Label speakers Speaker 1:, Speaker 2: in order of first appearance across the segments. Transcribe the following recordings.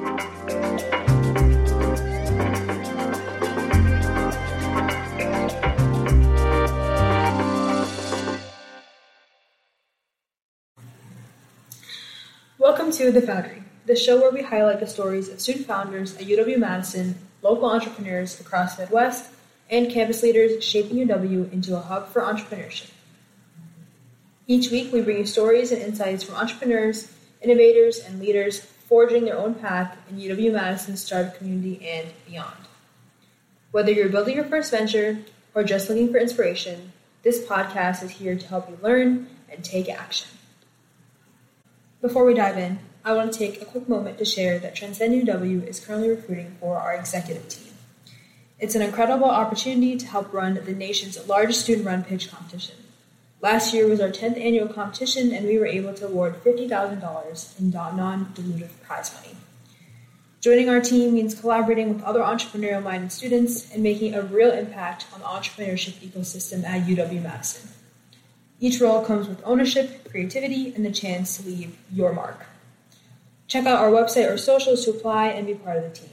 Speaker 1: Welcome to The Foundry, the show where we highlight the stories of student founders at UW-Madison, local entrepreneurs across the Midwest, and campus leaders shaping UW into a hub for entrepreneurship. Each week, we bring you stories and insights from entrepreneurs, innovators, and leaders forging their own path in UW-Madison's startup community and beyond. Whether you're building your first venture or just looking for inspiration, this podcast is here to help you learn and take action. Before we dive in, I want to take a quick moment to share that Transcend UW is currently recruiting for our executive team. It's an incredible opportunity to help run the nation's largest student-run pitch competition. Last year was our 10th annual competition, and we were able to award $50,000 in non-dilutive prize money. Joining our team means collaborating with other entrepreneurial-minded students and making a real impact on the entrepreneurship ecosystem at UW-Madison. Each role comes with ownership, creativity, and the chance to leave your mark. Check out our website or socials to apply and be part of the team.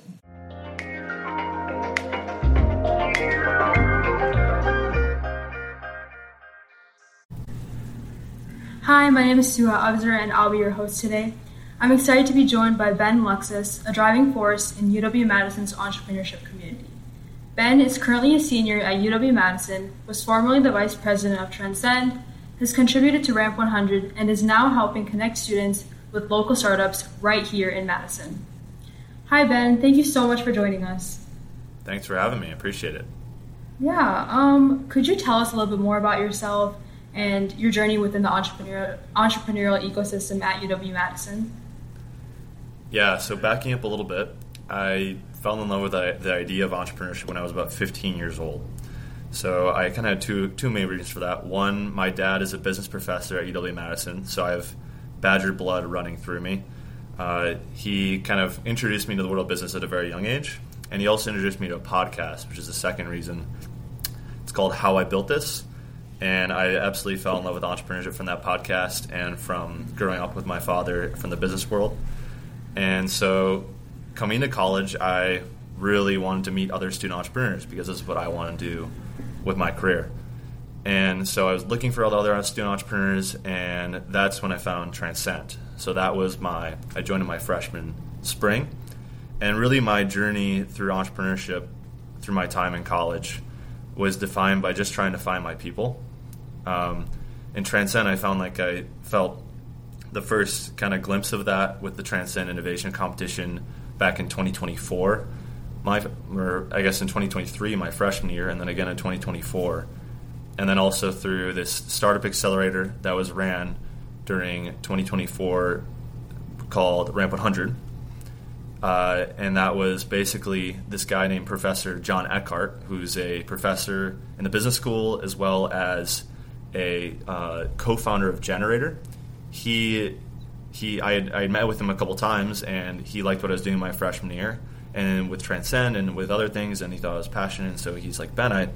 Speaker 1: Hi, my name is Suha Avzar, and I'll be your host today. I'm excited to be joined by Ben Luxus, a driving force in UW-Madison's entrepreneurship community. Ben is currently a senior at UW-Madison, was formerly the vice president of Transcend, has contributed to Ramp 100, and is now helping connect students with local startups right here in Madison. Hi, Ben. Thank you so much for joining us.
Speaker 2: Thanks for having me. I appreciate it.
Speaker 1: Yeah. Could you tell us a little bit more about yourself and your journey within the entrepreneurial ecosystem at UW-Madison?
Speaker 2: Yeah, so backing up a little bit, I fell in love with the idea of entrepreneurship when I was about 15 years old. So I kind of had two main reasons for that. One, my dad is a business professor at UW-Madison, so I have Badger blood running through me. He kind of introduced me to the world of business at a very young age, and he also introduced me to a podcast, which is the second reason. It's called How I Built This, and I absolutely fell in love with entrepreneurship from that podcast and from growing up with my father from the business world. And so coming to college, I really wanted to meet other student entrepreneurs because this is what I want to do with my career. And so I was looking for other student entrepreneurs, and that's when I found Transcend. So that was I joined in my freshman spring. And really my journey through entrepreneurship, through my time in college, was defined by just trying to find my people. In Transcend, I found like I felt the first kind of glimpse of that with the Transcend Innovation Competition back in 2024. In 2023, my freshman year, and then again in 2024. And then also through this startup accelerator that was ran during 2024 called Ramp 100. And that was basically this guy named Professor John Eckhart, who's a professor in the business school as well as a co-founder of Generator. I had met with him a couple times, and he liked what I was doing my freshman year and with Transcend and with other things, and he thought I was passionate. And so he's like, Ben,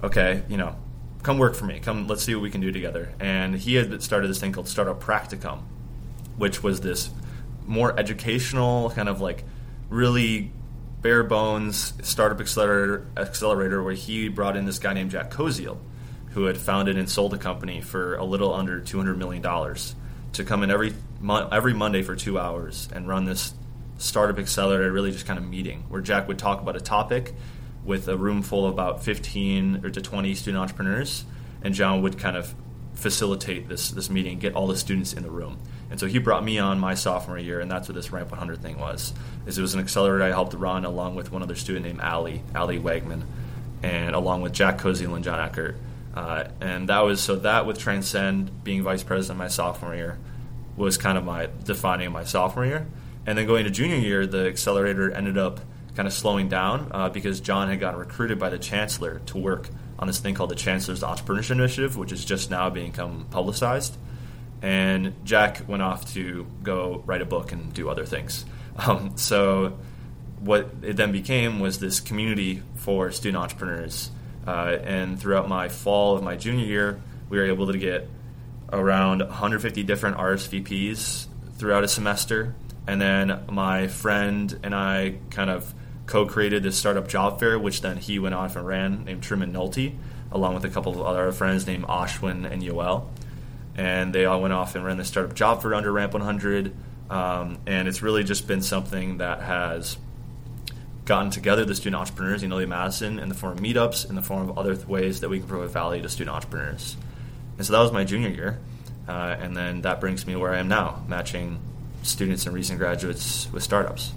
Speaker 2: come work for me. Come, let's see what we can do together. And he had started this thing called Startup Practicum, which was this more educational, kind of like really bare bones startup accelerator where he brought in this guy named Jack Koziel, who had founded and sold a company for a little under $200 million, to come in every Monday for 2 hours and run this startup accelerator, really just kind of meeting where Jack would talk about a topic with a room full of about 15 or to 20 student entrepreneurs, and John would kind of facilitate this meeting, get all the students in the room. And so he brought me on my sophomore year, and that's what this Ramp 100 thing was. It was an accelerator I helped run along with one other student named Allie Wegman, and along with Jack Koziel and John Eckert. And that with Transcend being vice president my sophomore year was kind of my defining my sophomore year. And then going to junior year, the accelerator ended up kind of slowing down because John had gotten recruited by the chancellor to work on this thing called the Chancellor's Entrepreneurship Initiative, which is just now become publicized. And Jack went off to go write a book and do other things. So what it then became was this community for student entrepreneurs. And throughout my fall of my junior year, we were able to get around 150 different RSVPs throughout a semester. And then my friend and I kind of co-created this startup job fair, which then he went off and ran, named Truman Nolte, along with a couple of other friends named Ashwin and Yoel. And they all went off and ran the startup job fair under Ramp 100. And it's really just been something that has gotten together the student entrepreneurs in UW-Madison in the form of meetups, in the form of other ways that we can provide value to student entrepreneurs. And so that was my junior year. And then that brings me where I am now, matching students and recent graduates with startups.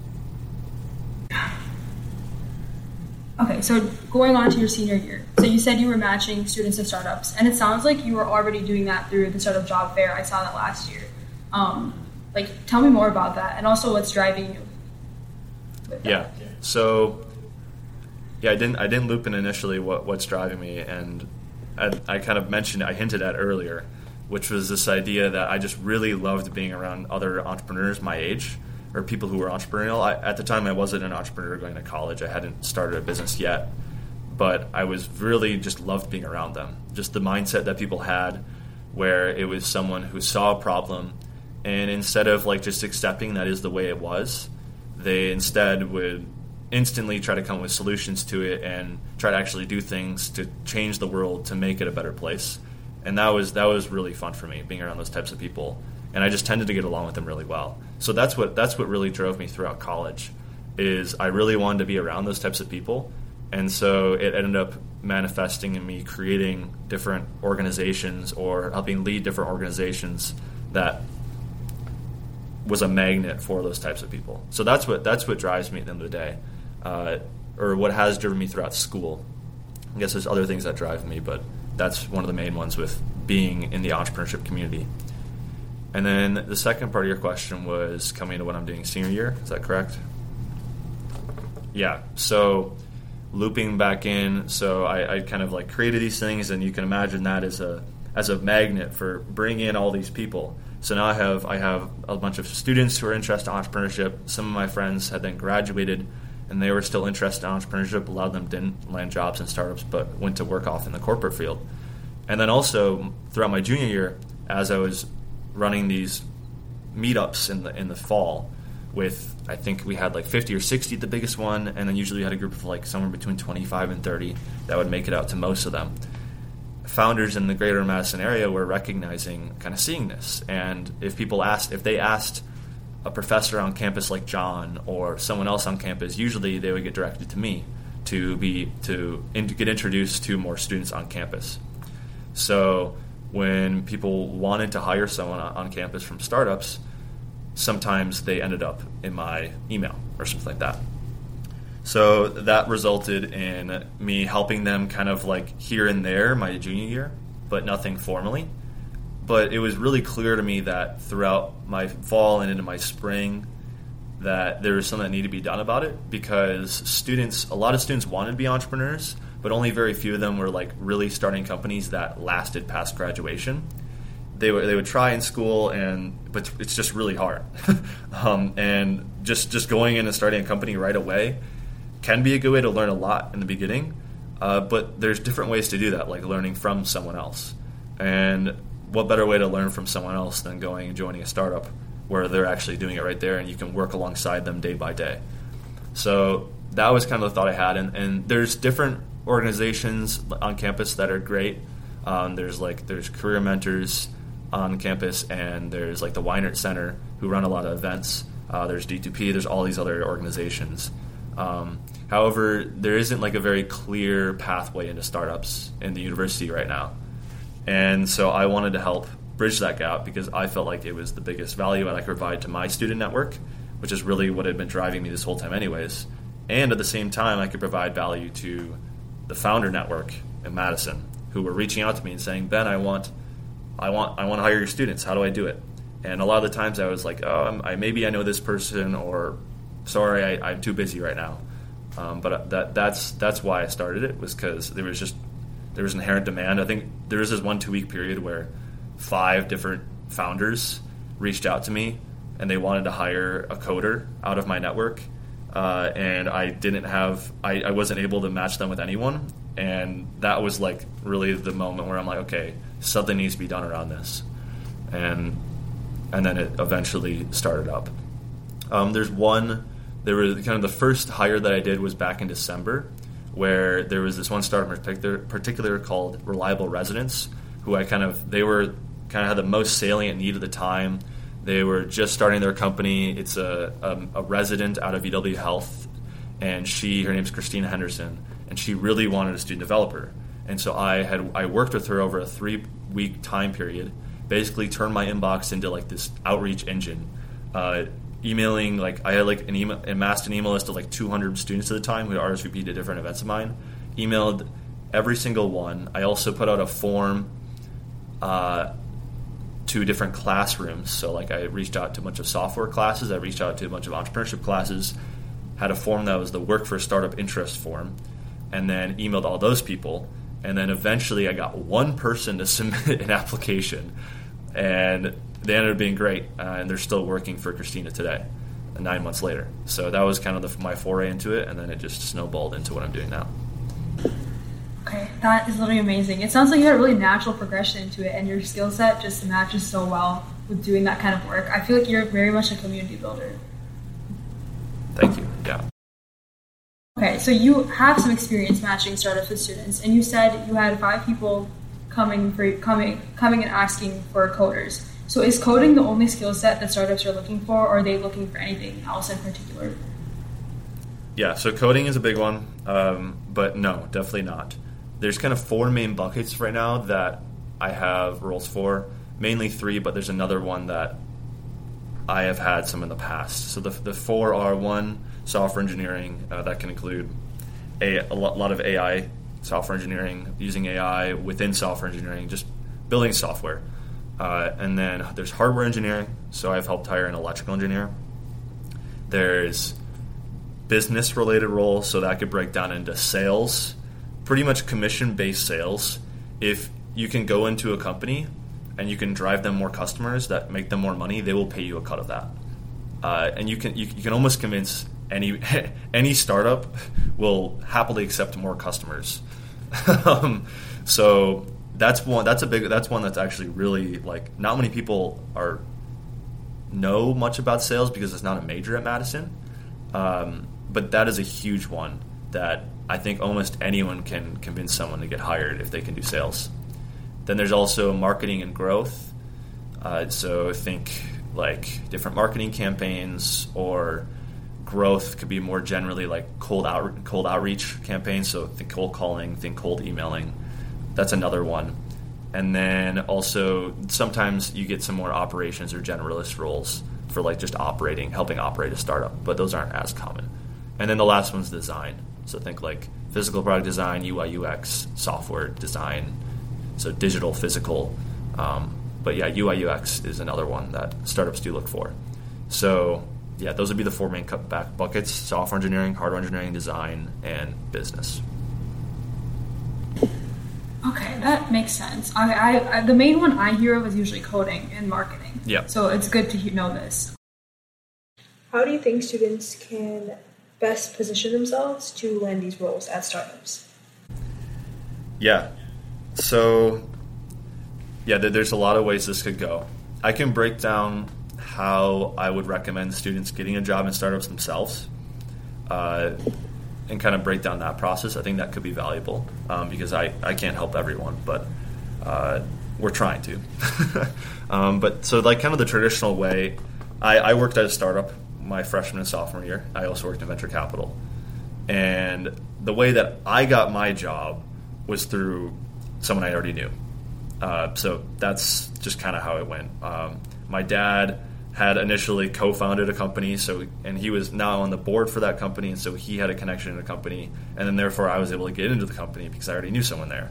Speaker 1: Okay, so going on to your senior year. So you said you were matching students to startups, and it sounds like you were already doing that through the startup job fair. I saw that last year. Tell me more about that, and also what's driving you with that.
Speaker 2: Yeah. So, I didn't loop in initially what's driving me, and I kind of mentioned, I hinted at earlier, which was this idea that I just really loved being around other entrepreneurs my age, or people who were entrepreneurial. At the time, I wasn't an entrepreneur going to college. I hadn't started a business yet, but I was really just loved being around them. Just the mindset that people had, where it was someone who saw a problem, and instead of just accepting that is the way it was, they instead would instantly try to come up with solutions to it and try to actually do things to change the world, to make it a better place. And that was really fun for me, being around those types of people. And I just tended to get along with them really well. So that's what really drove me throughout college, is I really wanted to be around those types of people. And so it ended up manifesting in me creating different organizations or helping lead different organizations that was a magnet for those types of people. So that's what drives me at the end of the day, or what has driven me throughout school. I guess there's other things that drive me, but that's one of the main ones with being in the entrepreneurship community. And then the second part of your question was coming to what I'm doing senior year. Is that correct? Yeah. So looping back in, so I kind of created these things, and you can imagine that as a magnet for bringing in all these people. So now I have a bunch of students who are interested in entrepreneurship. Some of my friends had then graduated, and they were still interested in entrepreneurship. A lot of them didn't land jobs in startups, but went to work off in the corporate field. And then also throughout my junior year, as I was running these meetups in the fall, with I think we had 50 or 60 at the biggest one, and then usually we had a group of somewhere between 25 and 30 that would make it out to most of them. Founders in the greater Madison area were recognizing, kind of seeing this, and if they asked a professor on campus like John or someone else on campus, usually they would get directed to me to get introduced to more students on campus. So when people wanted to hire someone on campus from startups, sometimes they ended up in my email or something like that. So that resulted in me helping them kind of here and there my junior year, but nothing formally. But it was really clear to me that throughout my fall and into my spring that there was something that needed to be done about it, because a lot of students wanted to be entrepreneurs, but only very few of them were really starting companies that lasted past graduation. They would try in school, but it's just really hard. And just going in and starting a company right away can be a good way to learn a lot in the beginning, but there's different ways to do that, like learning from someone else. And what better way to learn from someone else than going and joining a startup where they're actually doing it right there and you can work alongside them day by day. So that was kind of the thought I had. And there's different organizations on campus that are great. There's career mentors on campus, and there's the Weinert Center, who run a lot of events. There's D2P, there's all these other organizations. However, there isn't a very clear pathway into startups in the university right now. And so I wanted to help bridge that gap, because I felt like it was the biggest value that I could provide to my student network, which is really what had been driving me this whole time anyways. And at the same time, I could provide value to the founder network in Madison, who were reaching out to me and saying, Ben, I want to hire your students. How do I do it? And a lot of the times I was like, maybe I know this person, or sorry, I'm too busy right now. But that's why I started it, was because there was inherent demand. I think there was this 1-2 week period where 5 different founders reached out to me, and they wanted to hire a coder out of my network. And I wasn't able to match them with anyone. And that was really the moment where I'm like, okay, something needs to be done around this. And then it eventually started up. There was kind of the first hire that I did was back in December, where there was this one startup in particular called Reliable Residents, who they were kind of had the most salient need at the time. They were just starting their company. It's a resident out of UW Health, and her name's Christina Henderson, and she really wanted a student developer. And so I worked with her over a 3-week time period, basically turned my inbox into like this outreach engine, emailing, like I had like amassed an email list of like 200 students at the time who had RSVP'd to different events of mine, emailed every single one. I also put out a form to different classrooms. So like I reached out to a bunch of software classes, I reached out to a bunch of entrepreneurship classes, had a form that was the Work for Startup Interest form, and then emailed all those people. And then eventually I got one person to submit an application, and they ended up being great, and they're still working for Christina today, 9 months later. So that was kind of my foray into it, and then it just snowballed into what I'm doing now.
Speaker 1: Okay, that is literally amazing. It sounds like you had a really natural progression into it, and your skill set just matches so well with doing that kind of work. I feel like you're very much a community builder.
Speaker 2: Thank you. Yeah.
Speaker 1: Okay, so you have some experience matching startups with students, and you said you had 5 people coming and asking for coders. So is coding the only skill set that startups are looking for, or are they looking for anything else in particular?
Speaker 2: Yeah, so coding is a big one, but no, definitely not. There's kind of 4 main buckets right now that I have roles for, mainly 3, but there's another one that I have had some in the past. So the 4 are: 1, software engineering, that can include a lot of AI, software engineering, using AI within software engineering, just building software. And then there's hardware engineering, so I've helped hire an electrical engineer. There's business-related roles, so that could break down into sales, pretty much commission-based sales. If you can go into a company and you can drive them more customers that make them more money, they will pay you a cut of that. And you can almost convince any startup will happily accept more customers. So that's one that's actually really, like, not many people know much about sales because it's not a major at Madison. But that is a huge one that I think almost anyone can convince someone to get hired if they can do sales. Then there's also marketing and growth. So think like different marketing campaigns, or growth could be more generally like cold outreach campaigns. So think cold calling, think cold emailing. That's another one. And then also sometimes you get some more operations or generalist roles for like just helping operate a startup, but those aren't as common. And then the last one's design. So think like physical product design, UI, UX, software design, so digital, physical. But yeah, UI, UX is another one that startups do look for. So yeah, those would be the 4 main cutback buckets: software engineering, hardware engineering, design, and business.
Speaker 1: Okay, that makes sense. I the main one I hear of is usually coding and marketing.
Speaker 2: Yeah.
Speaker 1: So it's good to know this. How do you think students can best position themselves to land these roles at startups?
Speaker 2: Yeah. So, yeah, there's a lot of ways this could go. I can break down how I would recommend students getting a job in startups themselves, and kind of break down that process. I think that could be valuable, because I can't help everyone, but we're trying to. But so like kind of the traditional way, I worked at a startup my freshman and sophomore year. I also worked in venture capital. And the way that I got my job was through someone I already knew. So that's just kind of how it went. My dad had initially co-founded a company, and he was now on the board for that company, and so he had a connection in the company, and then therefore I was able to get into the company because I already knew someone there.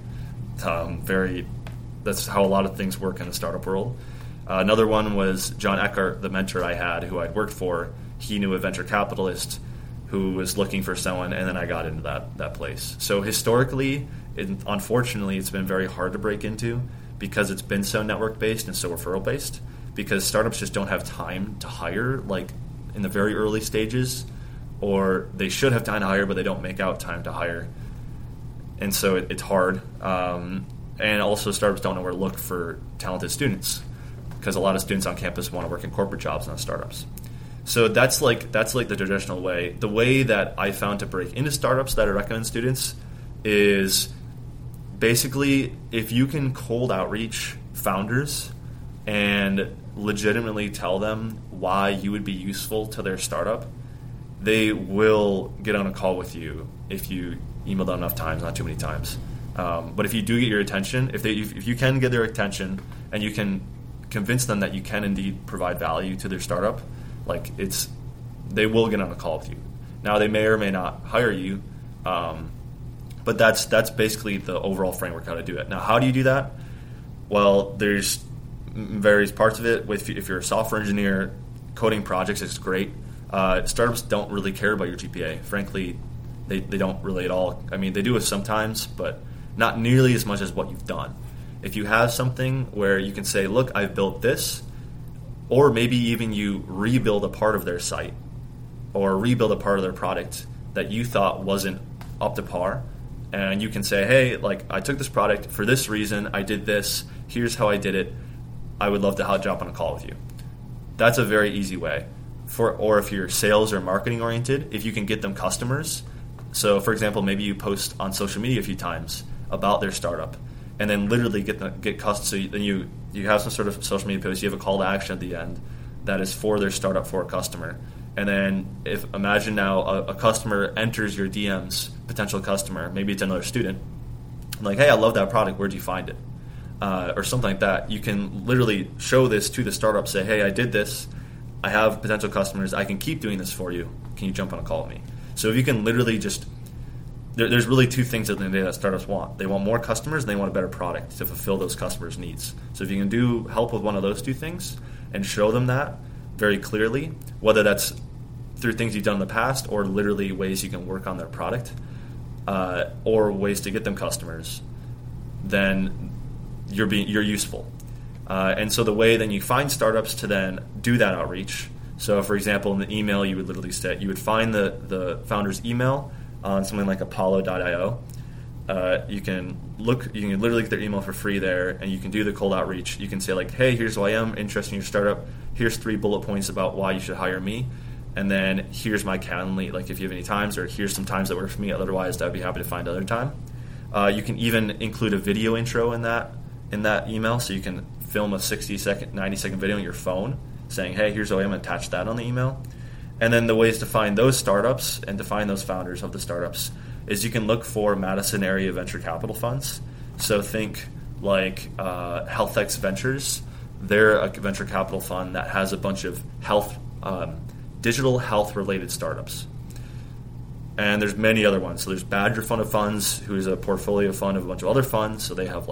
Speaker 2: That's how a lot of things work in the startup world. Another one was John Eckhart, the mentor I had, who I'd worked for. He knew a venture capitalist who was looking for someone, and then I got into that place. So historically, unfortunately, it's been very hard to break into because it's been so network-based and so referral-based, because startups just don't have time to hire, like, in the very early stages, or they should have time to hire, but they don't make out time to hire. And so it's hard. And also startups don't know where to look for talented students, because a lot of students on campus want to work in corporate jobs, not startups. So that's like the traditional way. The way that I found to break into startups that I recommend students is basically if you can cold outreach founders and legitimately tell them why you would be useful to their startup, they will get on a call with you if you email them enough times, not too many times. But if you do get your attention, if you can get their attention and you can convince them that you can indeed provide value to their startup, they will get on a call with you. Now they may or may not hire you, but that's basically the overall framework how to do it. Now, how do you do that? Well, there's various parts of it. If you're a software engineer, coding projects is great. Startups don't really care about your GPA. Frankly, they don't really at all. I mean, they do it sometimes, but not nearly as much as what you've done. If you have something where you can say, look, I've built this, or maybe even you rebuild a part of their site or rebuild a part of their product that you thought wasn't up to par, and you can say, hey, I took this product for this reason, I did this, here's how I did it, I would love to jump on a call with you. That's a very easy way. Or if you're sales or marketing oriented, if you can get them customers. So for example, maybe you post on social media a few times about their startup, and then literally get customers. So then you have some sort of social media post, you have a call to action at the end that is for their startup, for a customer. And then imagine now a customer enters your DMs, potential customer, maybe it's another student, like, hey, I love that product, where'd you find it? Or something like that. You can literally show this to the startup, say, hey, I did this, I have potential customers, I can keep doing this for you, can you jump on a call with me? So if you can literally just, there's really two things at the end of the day that startups want. They want more customers and they want a better product to fulfill those customers' needs. So if you can help with one of those two things and show them that very clearly, whether that's through things you've done in the past or literally ways you can work on their product, or ways to get them customers, then you're useful. And so the way then you find startups to then do that outreach. So for example, in the email, you would literally you would find the founder's email on something like Apollo.io. You can literally get their email for free there, and you can do the cold outreach. You can say like, hey, here's who I am, interested in your startup. Here's 3 bullet points about why you should hire me. And then here's my Calendly, like if you have any times, or here's some times that work for me. Otherwise, I'd be happy to find another time. You can even include a video intro in that email, so you can film a 60-second, 90-second video on your phone saying, hey, here's who I am, and attach that on the email. And then the ways to find those startups and to find those founders of the startups is you can look for Madison area venture capital funds. So think like HealthX Ventures. They're a venture capital fund that has a bunch of digital health-related startups. And there's many other ones. So there's Badger Fund of Funds, who is a portfolio fund of a bunch of other funds. So they have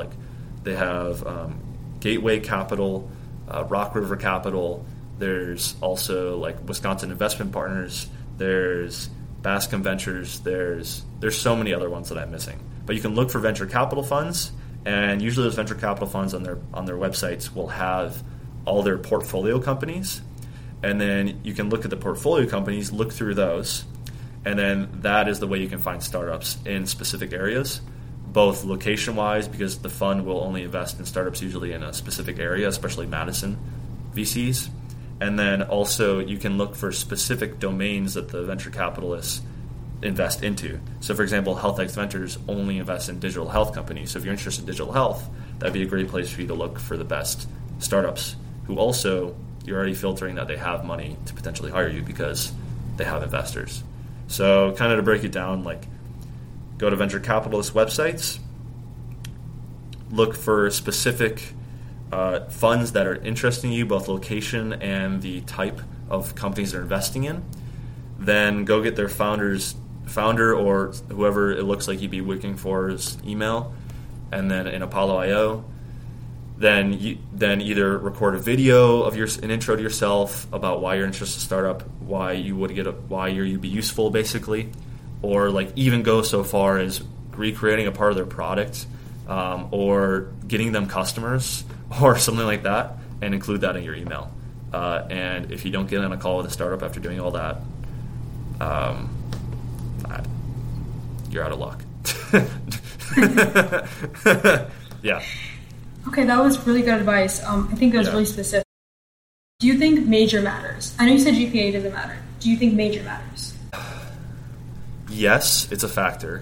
Speaker 2: Gateway Capital, Rock River Capital. There's also like Wisconsin Investment Partners. There's Bascom Ventures. There's so many other ones that I'm missing. But you can look for venture capital funds, and usually those venture capital funds on their websites will have all their portfolio companies. And then you can look at the portfolio companies, look through those, and then that is the way you can find startups in specific areas, both location-wise, because the fund will only invest in startups usually in a specific area, especially Madison VCs. And then also you can look for specific domains that the venture capitalists invest into. So for example, HealthX Ventures only invests in digital health companies. So if you're interested in digital health, that'd be a great place for you to look for the best startups who also, you're already filtering that they have money to potentially hire you because they have investors. So kind of to break it down, like go to venture capitalist websites, look for specific funds that are interesting to you, both location and the type of companies they're investing in. Then go get their founder or whoever it looks like you'd be looking for's email, and then in Apollo.io. Then either record a video of an intro to yourself about why you're interested in startup, why you'd be useful basically, or like even go so far as recreating a part of their product, or getting them customers or something like that, and include that in your email. And if you don't get on a call with a startup after doing all that, you're out of luck. Yeah.
Speaker 1: Okay, that was really good advice. I think that was really specific. Do Do you think major matters? I know you said GPA doesn't matter. Do you think major matters?
Speaker 2: Yes, it's a factor.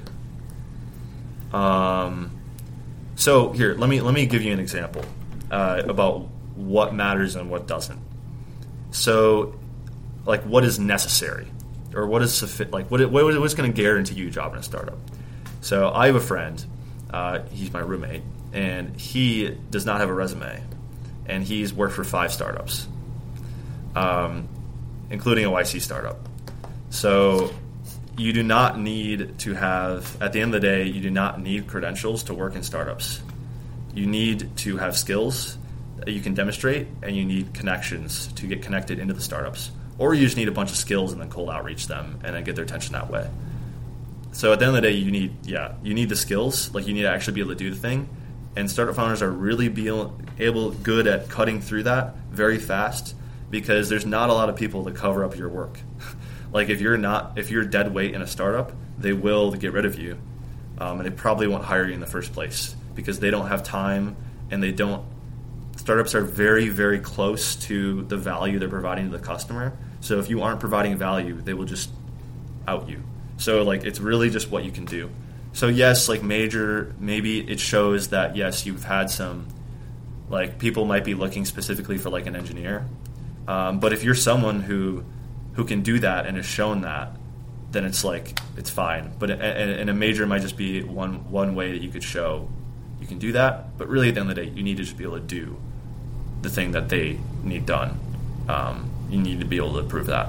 Speaker 2: So here, let me give you an example about what matters and what doesn't. So, like, what is necessary, or what is what's going to guarantee you a job in a startup? So, I have a friend. He's my roommate, and he does not have a resume, and he's worked for 5 startups, including a YC startup. So, you do not need to have, at the end of the day, you do not need credentials to work in startups. You need to have skills that you can demonstrate, and you need connections to get connected into the startups. Or you just need a bunch of skills and then cold outreach them and then get their attention that way. So at the end of the day, you need the skills. Like, you need to actually be able to do the thing. And startup founders are really good at cutting through that very fast, because there's not a lot of people to cover up your work. Like, if you're dead weight in a startup, they will get rid of you, and they probably won't hire you in the first place because they don't have time, and startups are very, very close to the value they're providing to the customer. So if you aren't providing value, they will just out you. So, like, it's really just what you can do. So yes, like, major, maybe it shows that, yes, you've had some, like, people might be looking specifically for, like, an engineer. But if you're someone who can do that and has shown that, then it's fine. But and a major might just be one way that you could show you can do that. But really, at the end of the day, you need to just be able to do the thing that they need done. You need to be able to prove that.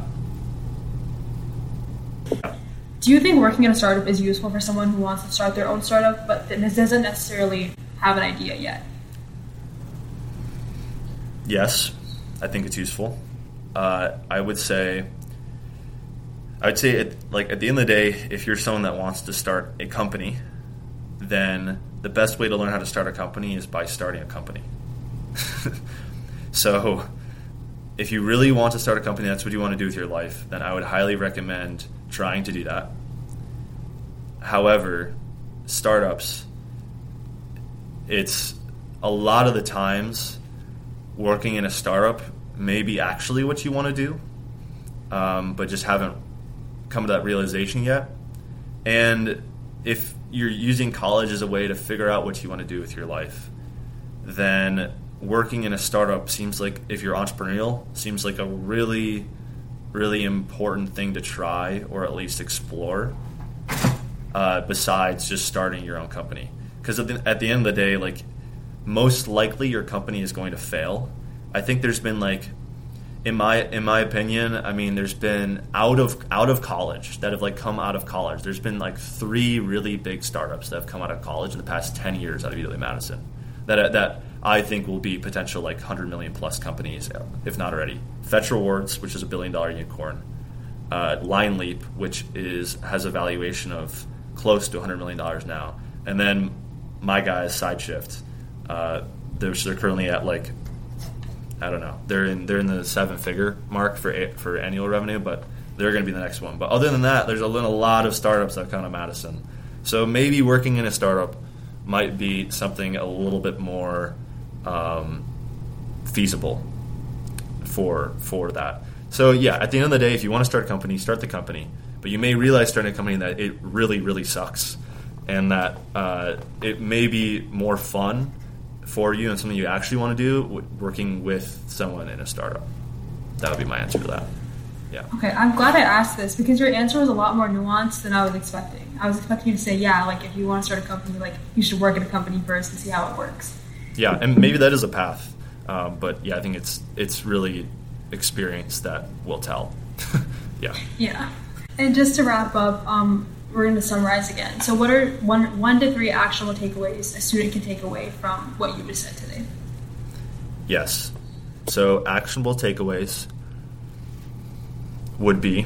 Speaker 1: Do you think working in a startup is useful for someone who wants to start their own startup but doesn't necessarily have an idea yet?
Speaker 2: Yes, I think it's useful. I would say at the end of the day, if you're someone that wants to start a company, then the best way to learn how to start a company is by starting a company. So if you really want to start a company, that's what you want to do with your life, then I would highly recommend trying to do that. However, startups, it's a lot of the times working in a startup may be actually what you want to do, but just haven't come to that realization yet. And if you're using college as a way to figure out what you want to do with your life, then working in a startup seems like, if you're entrepreneurial, seems like a really, really important thing to try, or at least explore, besides just starting your own company. Because at the end of the day, like, most likely your company is going to fail. I think there's been, like, in my opinion, I mean, there's been out of college that have, like, come out of college. There's been, like, 3 really big startups that have come out of college in the past 10 years out of UW-Madison that I think will be potential, like, 100 million plus companies, if not already. Fetch Rewards, which is $1 billion unicorn. Line Leap, which has a valuation of close to $100 million now. And then my guys, SideShift. They're currently at, like, I don't know. They're in the 7-figure mark for annual revenue, but they're going to be the next one. But other than that, there's a lot of startups that come to Madison. So maybe working in a startup might be something a little bit more feasible for that. So yeah, at the end of the day, if you want to start a company, start the company. But you may realize starting a company that it really, really sucks, and that it may be more fun for you and something you actually want to do working with someone in a startup. That would be my answer to that. Yeah.
Speaker 1: Okay, I'm glad I asked this, because your answer was a lot more nuanced than I was expecting. I was expecting you to say, yeah, like, if you want to start a company, like, you should work at a company first and see how it works.
Speaker 2: Yeah, and maybe that is a path. But yeah, I think it's really experience that will tell. Yeah.
Speaker 1: Yeah. And just to wrap up, we're going to summarize again. So what are 1 to 3 actionable takeaways a student can take away from what you just said today?
Speaker 2: Yes. So actionable takeaways would be,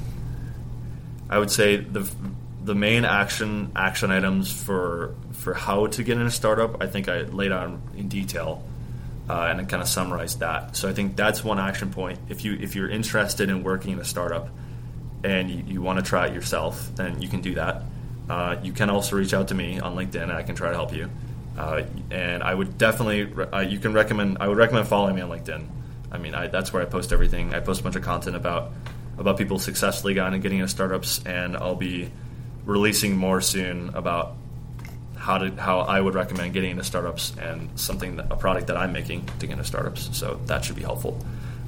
Speaker 2: I would say the main action items for how to get in a startup, I think I laid out in detail, and I kind of summarized that. So I think that's one action point. If you're interested in working in a startup and you want to try it yourself, then you can do that. You can also reach out to me on LinkedIn, and I can try to help you. And I would definitely I would recommend following me on LinkedIn. I mean, that's where I post everything. I post a bunch of content about people successfully getting into startups, and I'll be releasing more soon about how I would recommend getting into startups and a product that I'm making to get into startups. So that should be helpful.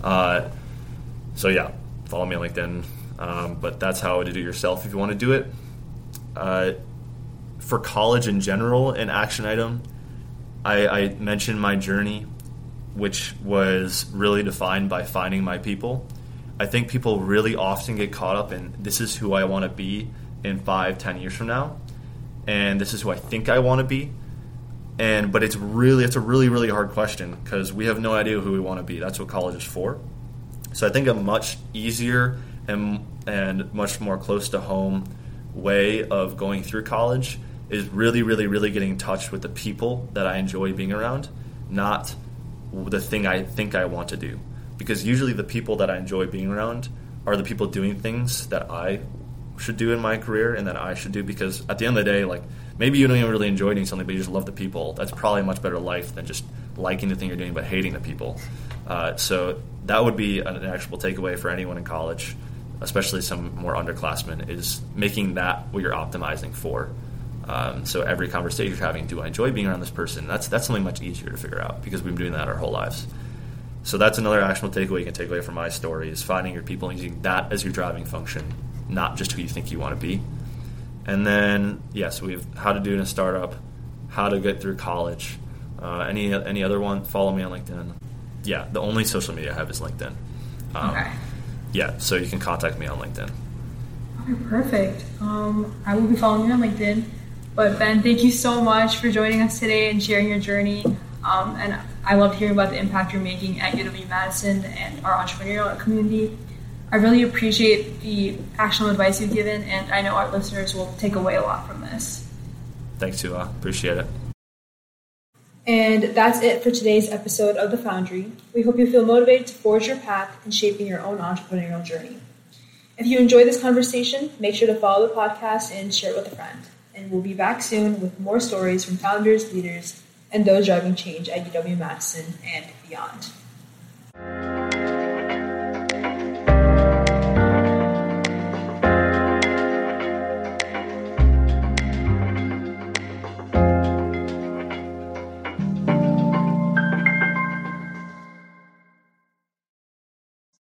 Speaker 2: So yeah, follow me on LinkedIn. But that's how to do it yourself if you want to do it. For college in general, an action item, I mentioned my journey, which was really defined by finding my people. I think people really often get caught up in, this is who I want to be in 5-10 years from now, and this is who I think I want to be. But it's a really, really hard question, because we have no idea who we want to be. That's what college is for. So I think a much easier and much more close to home way of going through college is really, really, really getting in touch with the people that I enjoy being around, not the thing I think I want to do. Because usually the people that I enjoy being around are the people doing things that I should do in my career and that I should do, because at the end of the day, like, maybe you don't even really enjoy doing something, but you just love the people. That's probably a much better life than just liking the thing you're doing but hating the people. So that would be an actual takeaway for anyone in college, especially some more underclassmen, is making that what you're optimizing for. So every conversation you're having, do I enjoy being around this person? That's something much easier to figure out, because we've been doing that our whole lives. So that's another actionable takeaway you can take away from my story, is finding your people and using that as your driving function, not just who you think you want to be. And then, so we have how to do in a startup, how to get through college. Any other one, follow me on LinkedIn. Yeah, the only social media I have is LinkedIn.
Speaker 1: Okay.
Speaker 2: Yeah, so you can contact me on LinkedIn.
Speaker 1: Okay, perfect. I will be following you on LinkedIn. But Ben, thank you so much for joining us today and sharing your journey. And I loved hearing about the impact you're making at UW-Madison and our entrepreneurial community. I really appreciate the actionable advice you've given, and I know our listeners will take away a lot from this.
Speaker 2: Thanks, Tua. Appreciate it.
Speaker 1: And that's it for today's episode of The Foundry. We hope you feel motivated to forge your path in shaping your own entrepreneurial journey. If you enjoyed this conversation, make sure to follow the podcast and share it with a friend. And we'll be back soon with more stories from founders, leaders, and those driving change at UW-Madison and beyond.